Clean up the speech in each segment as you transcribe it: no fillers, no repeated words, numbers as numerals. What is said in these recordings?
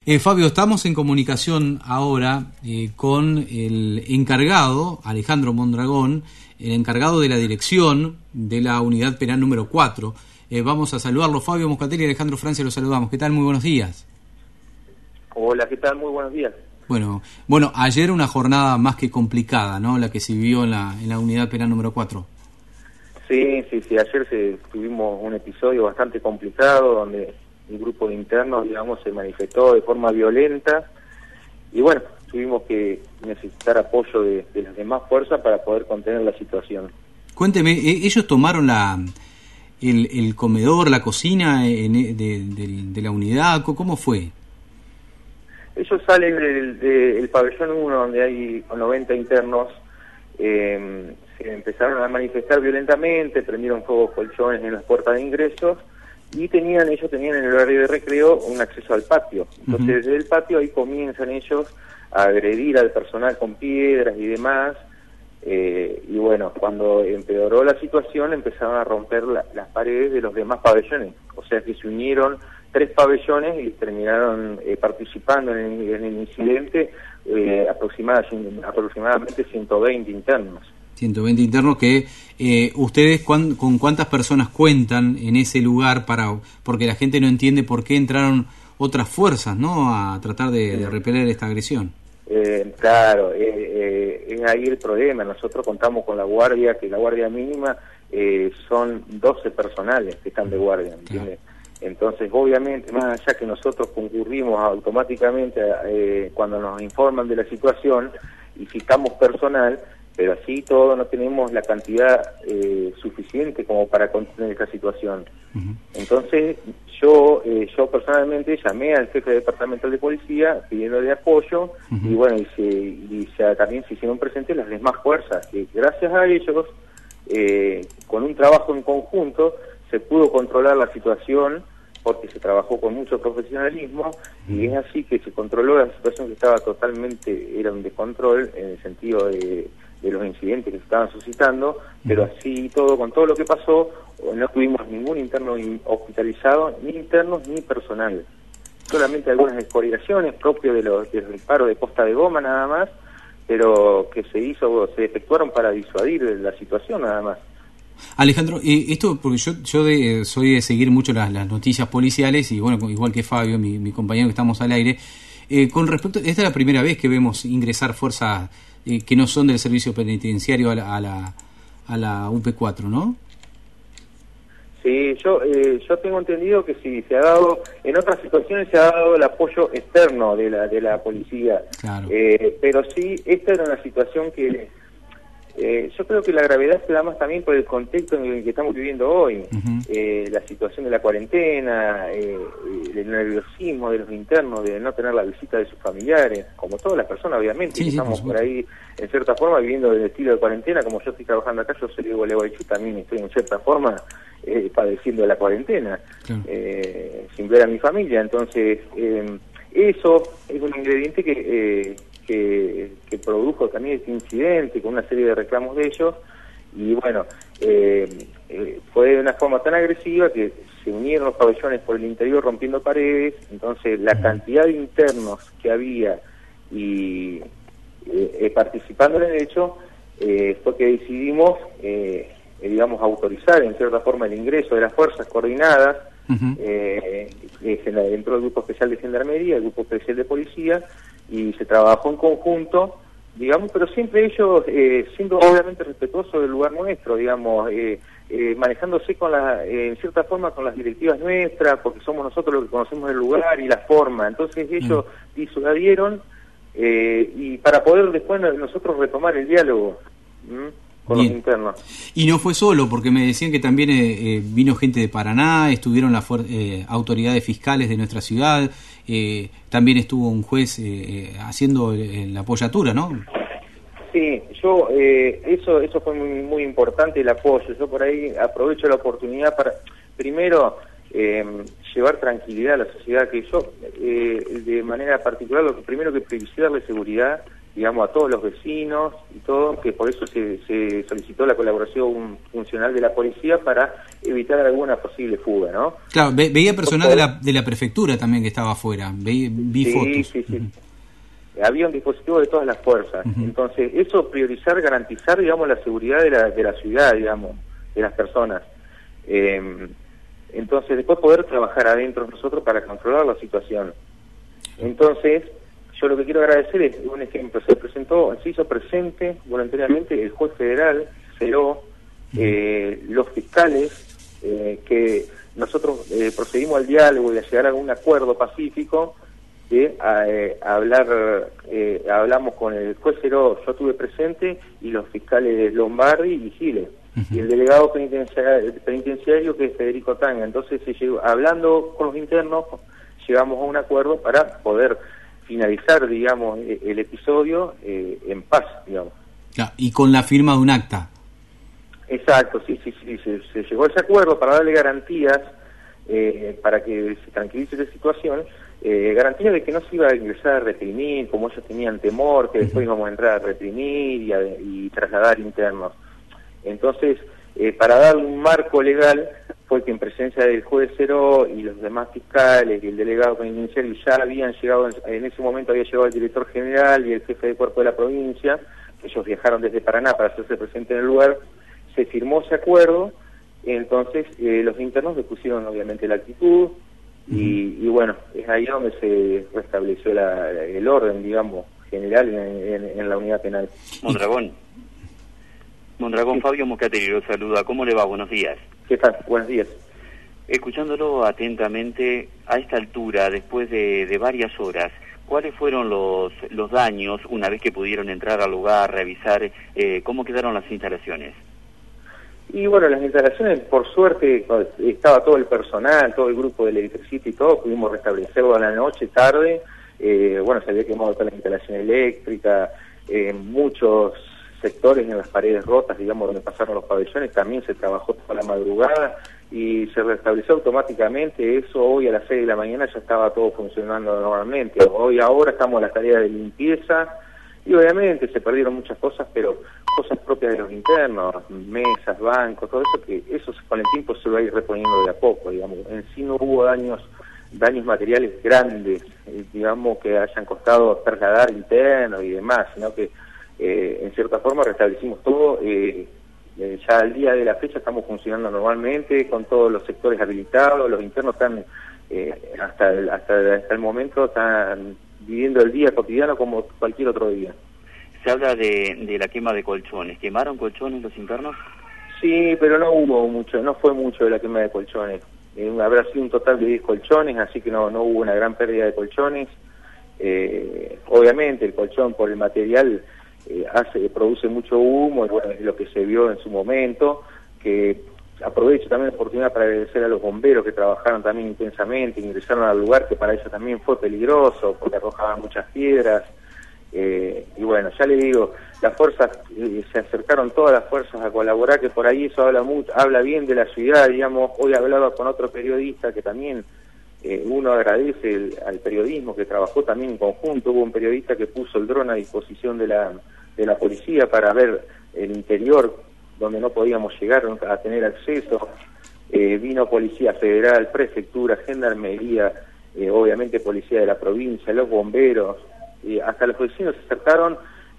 Fabio, estamos en comunicación ahora con el encargado, Alejandro Mondragón, el encargado de la dirección de la unidad penal número 4. Vamos a saludarlo. Fabio Moscatelli y Alejandro Francia, los saludamos. ¿Qué tal? Muy buenos días. Hola, ¿qué tal? Muy buenos días. Bueno, ayer una jornada más que complicada, ¿no? La que se vivió en la unidad penal número 4. Sí, ayer tuvimos un episodio bastante complicado donde un grupo de internos, digamos, se manifestó de forma violenta y bueno, tuvimos que necesitar apoyo de las demás fuerzas para poder contener la situación. Cuénteme, ¿ellos tomaron el comedor, la cocina de la unidad? ¿Cómo fue? Ellos salen del pabellón 1, donde hay 90 internos, se empezaron a manifestar violentamente, prendieron fuego colchones en las puertas de ingresos y ellos tenían en el horario de recreo un acceso al patio. Entonces desde el patio ahí comienzan ellos a agredir al personal con piedras y demás, y bueno, cuando empeoró la situación empezaron a romper las paredes de los demás pabellones, o sea que se unieron 3 pabellones y terminaron participando en el incidente aproximadamente 120 internos. 120 internos que ustedes con cuántas personas cuentan en ese lugar porque la gente no entiende por qué entraron otras fuerzas, ¿no? A tratar de repeler esta agresión. Claro, es ahí el problema. Nosotros contamos con la guardia, que la guardia mínima son 12 personales que están de guardia, ¿entiendes? Claro. Entonces, obviamente, más allá que nosotros concurrimos automáticamente cuando nos informan de la situación y citamos personal, pero así todo no tenemos la cantidad suficiente como para contener esta situación. Entonces, yo personalmente llamé al jefe departamental de policía pidiéndole apoyo y bueno, también se hicieron presentes las demás fuerzas, que gracias a ellos, con un trabajo en conjunto, se pudo controlar la situación porque se trabajó con mucho profesionalismo y es así que se controló la situación que era un descontrol en el sentido de los incidentes que se estaban suscitando, pero así todo, con todo lo que pasó, no tuvimos ningún interno hospitalizado, ni internos ni personal. Solamente algunas escoriaciones propias de los disparos de posta de goma nada más, pero que se efectuaron para disuadir la situación nada más. Alejandro, esto porque yo soy de seguir mucho las noticias policiales y bueno, igual que Fabio, mi compañero que estamos al aire, con respecto, esta es la primera vez que vemos ingresar fuerzas que no son del servicio penitenciario a la UP4, ¿no? Sí, yo tengo entendido que sí, se ha dado, en otras situaciones se ha dado el apoyo externo de la policía, claro. Pero sí, esta era una situación que yo creo que la gravedad se da más también por el contexto en el que estamos viviendo hoy, la situación de la cuarentena, el nerviosismo de los internos, de no tener la visita de sus familiares, como todas las personas obviamente, que estamos por ahí en cierta forma viviendo el estilo de cuarentena, como yo estoy trabajando acá, yo soy de Gualeguaychú, también estoy en cierta forma padeciendo de la cuarentena, claro. Sin ver a mi familia, entonces eso es un ingrediente que produjo también este incidente con una serie de reclamos de ellos y bueno, fue de una forma tan agresiva que se unieron los pabellones por el interior rompiendo paredes, entonces la cantidad de internos que había y participando en el hecho fue que decidimos digamos autorizar en cierta forma el ingreso de las fuerzas coordinadas dentro del grupo especial de gendarmería, el grupo especial de policía, y se trabajó en conjunto, digamos, pero siempre ellos siendo obviamente respetuosos del lugar nuestro, digamos, manejándose en cierta forma con las directivas nuestras, porque somos nosotros los que conocemos el lugar y la forma, entonces ellos disuadieron y para poder después nosotros retomar el diálogo con los internos. Y no fue solo, porque me decían que también vino gente de Paraná, estuvieron las autoridades fiscales de nuestra ciudad, también estuvo un juez haciendo la apoyatura, ¿no? Sí, eso fue muy, muy importante el apoyo. Yo por ahí aprovecho la oportunidad para, primero, llevar tranquilidad a la sociedad, que yo, de manera particular, lo primero que privilegié darle seguridad digamos, a todos los vecinos y todo, que por eso se solicitó la colaboración funcional de la policía para evitar alguna posible fuga, ¿no? Claro, veía personal de la prefectura también que estaba afuera, vi fotos. Sí. Había un dispositivo de todas las fuerzas. Entonces, eso priorizar, garantizar, digamos, la seguridad de la ciudad, digamos, de las personas. Entonces, después poder trabajar adentro nosotros para controlar la situación. Entonces, yo lo que quiero agradecer es un ejemplo. Se hizo presente voluntariamente el juez federal, Ceró, los fiscales, que nosotros procedimos al diálogo y a llegar a un acuerdo pacífico, que hablamos con el juez Ceró, yo estuve presente, y los fiscales Lombardi y Giles, y el delegado penitenciario que es Federico Tanga. Entonces, hablando con los internos, llegamos a un acuerdo para poder finalizar, digamos, el episodio en paz, digamos. Claro, y con la firma de un acta. Exacto, sí, se llegó a ese acuerdo para darle garantías, para que se tranquilice la situación, garantías de que no se iba a ingresar a reprimir, como ellos tenían temor, que después íbamos a entrar a reprimir y trasladar internos. Entonces, para dar un marco legal, fue que en presencia del juez Ceró y los demás fiscales y el delegado penitenciario ya habían llegado, en ese momento había llegado el director general y el jefe de cuerpo de la provincia, ellos viajaron desde Paraná para hacerse presente en el lugar, se firmó ese acuerdo, entonces los internos le pusieron obviamente la actitud, y bueno, es ahí donde se restableció el orden, digamos, general en la unidad penal. Mondragón, sí. Fabio Moscatelli lo saluda. ¿Cómo le va? Buenos días. ¿Qué tal? Buenos días. Escuchándolo atentamente, a esta altura, después de varias horas, ¿cuáles fueron los daños una vez que pudieron entrar al lugar, revisar cómo quedaron las instalaciones? Y bueno, las instalaciones, por suerte, estaba todo el personal, todo el grupo del electricista y todo, pudimos restablecerlo a la noche, tarde. Bueno, se había quemado toda la instalación eléctrica, muchos sectores en las paredes rotas, digamos, donde pasaron los pabellones, también se trabajó toda la madrugada y se restableció automáticamente. Eso hoy a las 6 de la mañana ya estaba todo funcionando normalmente. Ahora estamos en las tareas de limpieza y obviamente se perdieron muchas cosas, pero cosas propias de los internos, mesas, bancos, todo eso, que eso con el tiempo se va a ir reponiendo de a poco, digamos. En sí no hubo daños materiales grandes, digamos, que hayan costado trasladar internos y demás, sino que en cierta forma restablecimos todo. Ya al día de la fecha estamos funcionando normalmente con todos los sectores habilitados. Los internos están hasta el momento están viviendo el día cotidiano como cualquier otro día. Se habla de la quema de colchones. ¿Quemaron colchones los internos? Sí, pero no fue mucho de la quema de colchones. Habrá sido un total de 10 colchones, así que no hubo una gran pérdida de colchones. Obviamente el colchón por el material produce mucho humo, y bueno, es lo que se vio en su momento, que aprovecho también la oportunidad para agradecer a los bomberos que trabajaron también intensamente, ingresaron al lugar, que para ellos también fue peligroso, porque arrojaban muchas piedras, y bueno, ya le digo, las fuerzas, se acercaron todas las fuerzas a colaborar, que por ahí eso habla bien de la ciudad, digamos. Hoy hablaba con otro periodista que también uno agradece al periodismo que trabajó también en conjunto. Hubo un periodista que puso el dron a disposición de la policía para ver el interior donde no podíamos llegar a tener acceso. Vino Policía Federal, Prefectura, Gendarmería, obviamente Policía de la provincia, los bomberos, hasta los vecinos se acercaron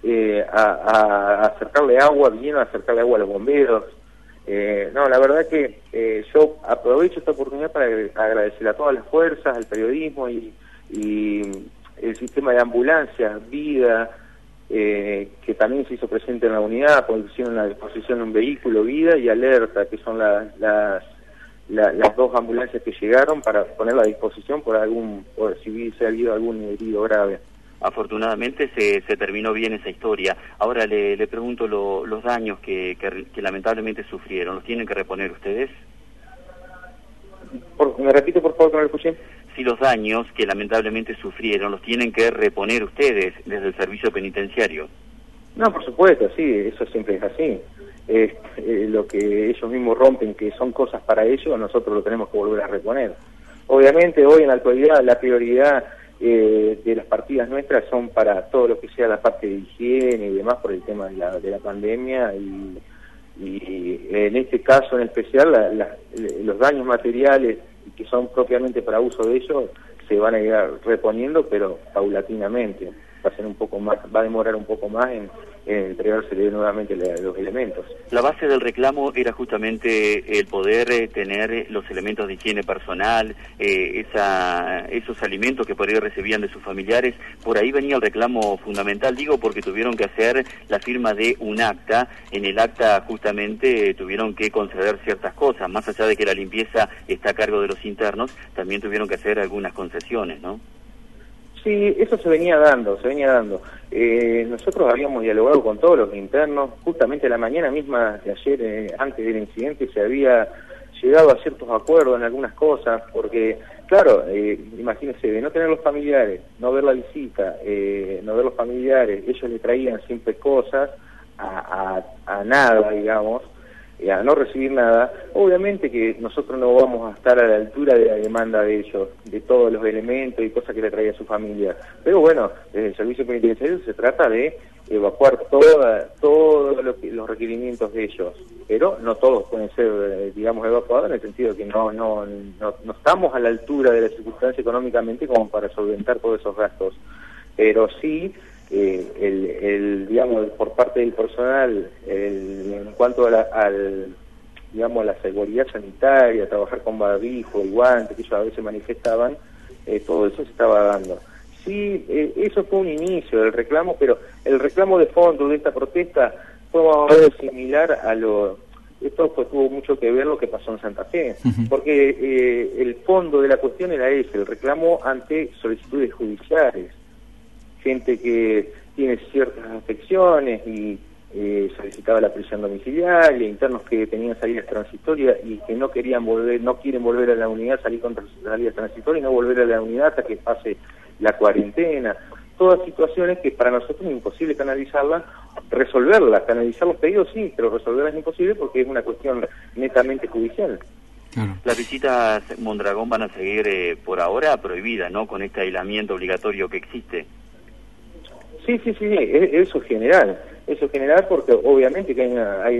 a acercarle agua, vinieron a acercarle agua a los bomberos. La verdad que yo aprovecho esta oportunidad para agradecer a todas las fuerzas, al periodismo y el sistema de ambulancias, Vida, que también se hizo presente en la unidad, pusieron a disposición un vehículo, Vida y Alerta, que son las dos ambulancias que llegaron para ponerla a disposición por si hubiese habido algún herido grave. Afortunadamente se terminó bien esa historia. Ahora le pregunto los daños que lamentablemente sufrieron. ¿Los tienen que reponer ustedes? ¿Me repite, por favor, que no lo escuché? Si los daños que lamentablemente sufrieron los tienen que reponer ustedes desde el servicio penitenciario. No, por supuesto, sí, eso siempre es así. Lo que ellos mismos rompen, que son cosas para ellos, nosotros lo tenemos que volver a reponer. Obviamente hoy en la actualidad la prioridad de las partidas nuestras son para todo lo que sea la parte de higiene y demás por el tema de la pandemia y en este caso en especial los daños materiales que son propiamente para uso de ellos se van a ir reponiendo, pero paulatinamente. Va a ser un poco más, va a demorar un poco más en entregarse nuevamente los elementos. La base del reclamo era justamente el poder tener los elementos de higiene personal, esos alimentos que por ahí recibían de sus familiares. Por ahí venía el reclamo fundamental, digo, porque tuvieron que hacer la firma de un acta. En el acta justamente tuvieron que conceder ciertas cosas, más allá de que la limpieza está a cargo de los internos, también tuvieron que hacer algunas concesiones, ¿no? Sí, eso se venía dando. Nosotros habíamos dialogado con todos los internos, justamente la mañana misma de ayer, antes del incidente, se había llegado a ciertos acuerdos en algunas cosas, porque, claro, imagínense, de no tener los familiares, no ver la visita, no ver los familiares, ellos le traían siempre cosas a nada, digamos, a no recibir nada. Obviamente que nosotros no vamos a estar a la altura de la demanda de ellos, de todos los elementos y cosas que le traía su familia, pero bueno, desde el servicio penitenciario se trata de evacuar todos los requerimientos de ellos, pero no todos pueden ser, digamos, evacuados, en el sentido de que no estamos a la altura de la circunstancia económicamente como para solventar todos esos gastos, pero sí digamos, por parte del personal, en cuanto a la seguridad sanitaria, trabajar con barbijo y guantes que ellos a veces manifestaban, todo eso se estaba dando. Sí, eso fue un inicio del reclamo, pero el reclamo de fondo de esta protesta fue más o menos similar a esto tuvo mucho que ver lo que pasó en Santa Fe, porque el fondo de la cuestión era ese, el reclamo ante solicitudes judiciales. Gente que tiene ciertas afecciones y solicitaba la prisión domiciliaria, internos que tenían salidas transitorias y que no quieren volver a la unidad, salir con salidas transitorias y no volver a la unidad hasta que pase la cuarentena. Todas situaciones que para nosotros es imposible canalizarlas, resolverlas, canalizar los pedidos sí, pero resolverlas es imposible porque es una cuestión netamente judicial. Claro. Las visitas Mondragón van a seguir por ahora prohibidas, ¿no?, con este aislamiento obligatorio que existe. Sí, eso es general porque obviamente que hay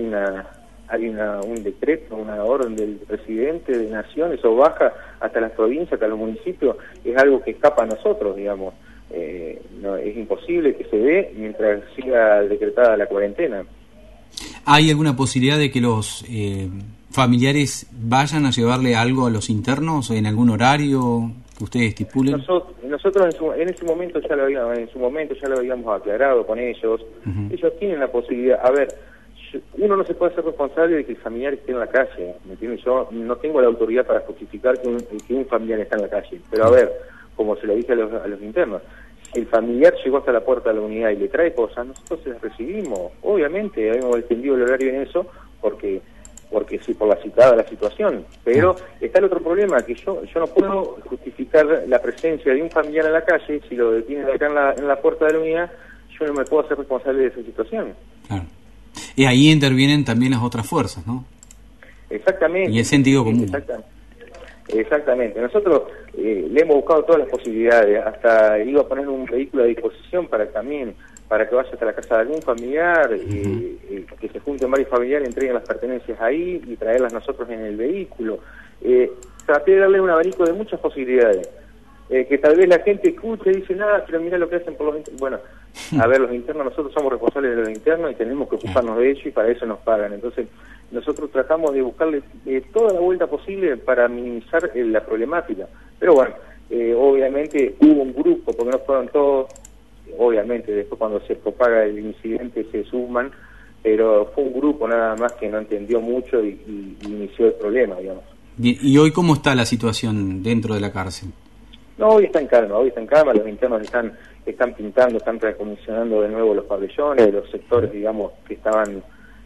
un decreto, una orden del presidente de Nación, eso baja hasta las provincias, hasta los municipios, es algo que escapa a nosotros, digamos, no, es imposible que se dé mientras siga decretada la cuarentena. ¿Hay alguna posibilidad de que los familiares vayan a llevarle algo a los internos en algún horario que ustedes estipulen? Nosotros en su momento ya lo habíamos aclarado con ellos. Ellos tienen la posibilidad. A ver, uno no se puede hacer responsable de que el familiar esté en la calle, ¿me entiendes? Yo no tengo la autoridad para justificar que un familiar está en la calle, pero a ver, como se lo dije a los internos, si el familiar llegó hasta la puerta de la unidad y le trae cosas, nosotros se las recibimos. Obviamente habíamos extendido el horario en eso porque sí, por la situación, pero está el otro problema, que yo no puedo justificar la presencia de un familiar en la calle, si lo detienen acá en la puerta de la unidad, yo no me puedo hacer responsable de esa situación. Claro. Y ahí intervienen también las otras fuerzas, ¿no? Exactamente. Y el sentido común. Exactamente. Nosotros le hemos buscado todas las posibilidades, hasta iba a poner un vehículo a disposición para que vaya hasta la casa de algún familiar, que se junten varios familiares, entreguen las pertenencias ahí y traerlas nosotros en el vehículo. Traté de darle un abanico de muchas posibilidades, que tal vez la gente escuche y dice, nada, pero mira lo que hacen por los internos. Bueno, a ver, los internos, nosotros somos responsables de los internos y tenemos que ocuparnos de ellos y para eso nos pagan. Entonces, nosotros tratamos de buscarle toda la vuelta posible para minimizar la problemática. Pero bueno, obviamente hubo un grupo, porque no fueron todos. Obviamente después cuando se propaga el incidente se suman, pero fue un grupo nada más que no entendió mucho y inició el problema, digamos. Bien, ¿y hoy cómo está la situación dentro de la cárcel? No, hoy está en calma, los internos están pintando, están reacondicionando de nuevo los pabellones, los sectores, digamos, que estaban,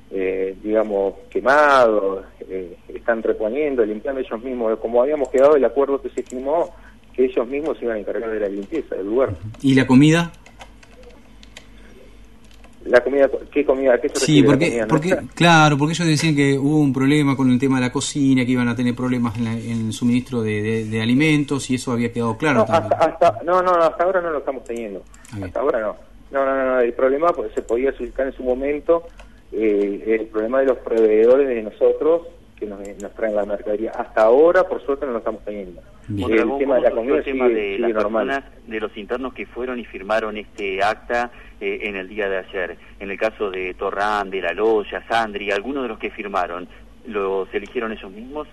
quemados, están reponiendo, limpiando ellos mismos, como habíamos quedado el acuerdo que se firmó, que ellos mismos se iban a encargar de la limpieza del lugar. ¿Y la comida? La comida, ¿qué comida? ¿A qué se sí, refiere la comida? Claro, porque ellos decían que hubo un problema con el tema de la cocina, que iban a tener problemas en el suministro de alimentos, y eso había quedado claro también. Hasta ahora no lo estamos teniendo. Hasta ahora no. No, el problema pues, se podía suscitar en su momento, el problema de los proveedores de nosotros que nos traen la mercadería. Hasta ahora, por suerte, no lo estamos teniendo. El tema de la comida sigue las personas, de los internos que fueron y firmaron este acta en el día de ayer. En el caso de Torrán, de La Loya, Sandri, algunos de los que firmaron, ¿los eligieron ellos mismos?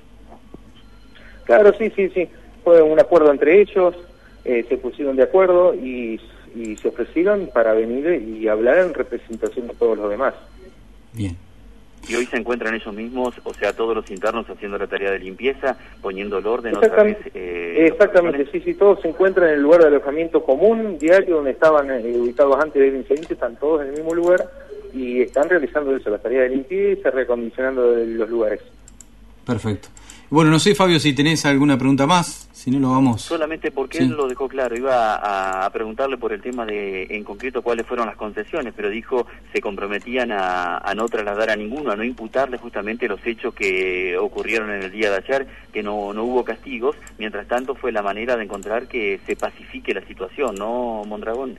Claro, sí. Fue un acuerdo entre ellos, se pusieron de acuerdo y se ofrecieron para venir y hablar en representación de todos los demás. Bien. Y hoy se encuentran ellos mismos, o sea, todos los internos haciendo la tarea de limpieza, poniendo el orden otra vez. Exactamente, sí, todos se encuentran en el lugar de alojamiento común, diario, donde estaban ubicados antes del incidente, están todos en el mismo lugar y están realizando eso, la tarea de limpieza, reacondicionando los lugares. Perfecto. Bueno, no sé, Fabio, si tenés alguna pregunta más, si no lo vamos... Solamente porque él lo dejó claro, iba a preguntarle por el tema de, en concreto, cuáles fueron las concesiones, pero dijo se comprometían a no trasladar a ninguno, a no imputarle justamente los hechos que ocurrieron en el día de ayer, que no hubo castigos. Mientras tanto, fue la manera de encontrar que se pacifique la situación, ¿no, Mondragón?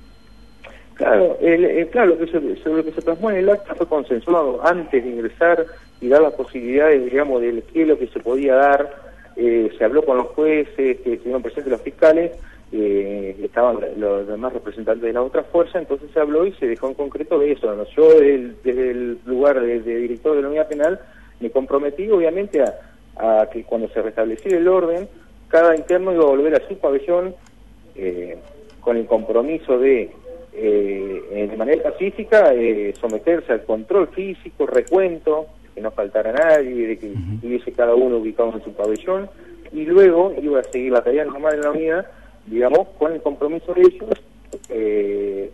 Claro, lo que se plasmó en el acta fue consensuado antes de ingresar y dar las posibilidades, digamos, de qué es lo que se podía dar. Se habló con los jueces, que estuvieron presentes los fiscales, estaban los demás representantes de la otra fuerza, entonces se habló y se dejó en concreto de eso. Yo desde el lugar de director de la unidad penal me comprometí obviamente a que cuando se restableciera el orden, cada interno iba a volver a su pabellón con el compromiso de manera pacífica someterse al control físico, recuento, que no faltara nadie, de que estuviese cada uno ubicado en su pabellón, y luego iba a seguir la tarea normal en la unidad, digamos, con el compromiso de ellos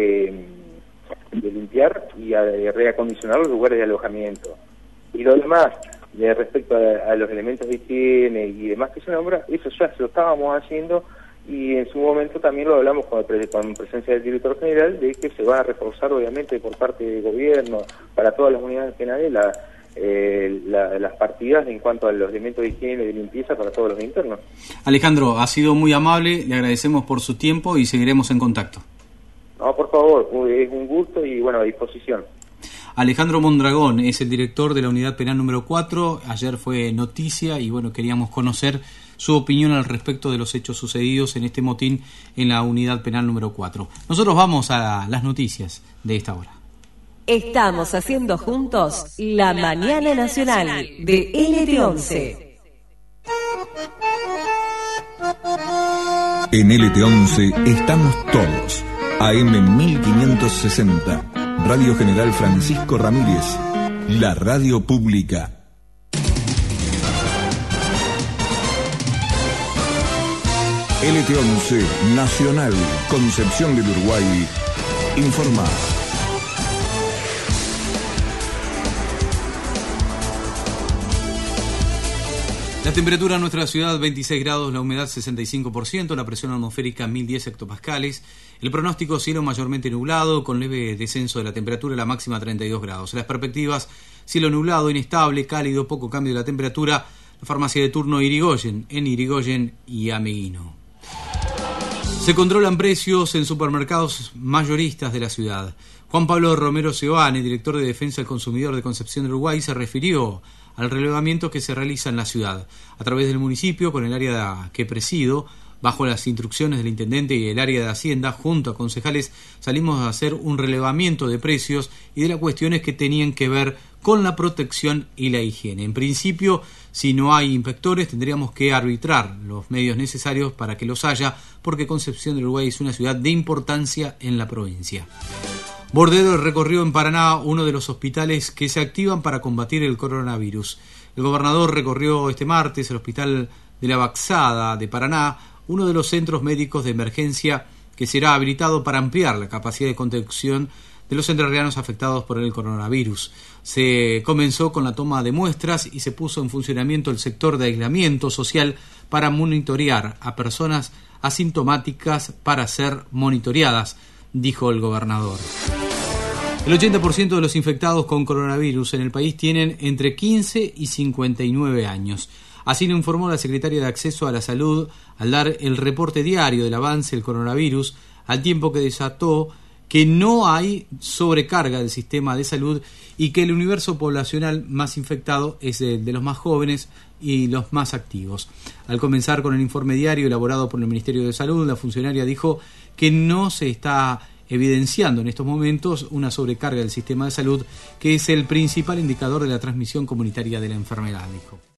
de limpiar y reacondicionar los lugares de alojamiento. Y lo demás, respecto a los elementos de higiene y demás que se nombra, eso ya se lo estábamos haciendo, y en su momento también lo hablamos con presencia del director general, de que se va a reforzar obviamente por parte del gobierno para todas las unidades penales las partidas en cuanto a los elementos de higiene y de limpieza para todos los internos. Alejandro, ha sido muy amable, le agradecemos por su tiempo y seguiremos en contacto. No, por favor, es un gusto y bueno, a disposición. Alejandro Mondragón es el director de la unidad penal número 4, ayer fue noticia y bueno, queríamos conocer su opinión al respecto de los hechos sucedidos en este motín en la unidad penal número 4. Nosotros vamos a las noticias de esta hora. Estamos haciendo juntos la Mañana Nacional de LT11. En LT11 estamos todos. AM 1560. Radio General Francisco Ramírez. La radio pública. LT11 Nacional, Concepción del Uruguay, informa. La temperatura en nuestra ciudad 26 grados, la humedad 65%, la presión atmosférica 1010 hectopascales, el pronóstico cielo mayormente nublado con leve descenso de la temperatura, la máxima 32 grados. Las perspectivas cielo nublado, inestable, cálido, poco cambio de la temperatura, la farmacia de turno Irigoyen, en Irigoyen y Ameguino. Se controlan precios en supermercados mayoristas de la ciudad. Juan Pablo Romero Seoane, director de Defensa del Consumidor de Concepción del Uruguay, se refirió al relevamiento que se realiza en la ciudad. A través del municipio, con el área que presido, bajo las instrucciones del intendente y el área de Hacienda, junto a concejales, salimos a hacer un relevamiento de precios y de las cuestiones que tenían que ver con la protección y la higiene. En principio, si no hay inspectores, tendríamos que arbitrar los medios necesarios para que los haya, porque Concepción del Uruguay es una ciudad de importancia en la provincia. Bordero recorrió en Paraná uno de los hospitales que se activan para combatir el coronavirus. El gobernador recorrió este martes el hospital de la Baxada de Paraná, uno de los centros médicos de emergencia que será habilitado para ampliar la capacidad de contención de los entrerrianos afectados por el coronavirus. Se comenzó con la toma de muestras y se puso en funcionamiento el sector de aislamiento social para monitorear a personas asintomáticas para ser monitoreadas, dijo el gobernador. El 80% de los infectados con coronavirus en el país tienen entre 15 y 59 años. Así lo informó la secretaria de Acceso a la Salud al dar el reporte diario del avance del coronavirus, al tiempo que desató que no hay sobrecarga del sistema de salud y que el universo poblacional más infectado es de los más jóvenes y los más activos. Al comenzar con el informe diario elaborado por el Ministerio de Salud, la funcionaria dijo que no se está evidenciando en estos momentos una sobrecarga del sistema de salud, que es el principal indicador de la transmisión comunitaria de la enfermedad, dijo.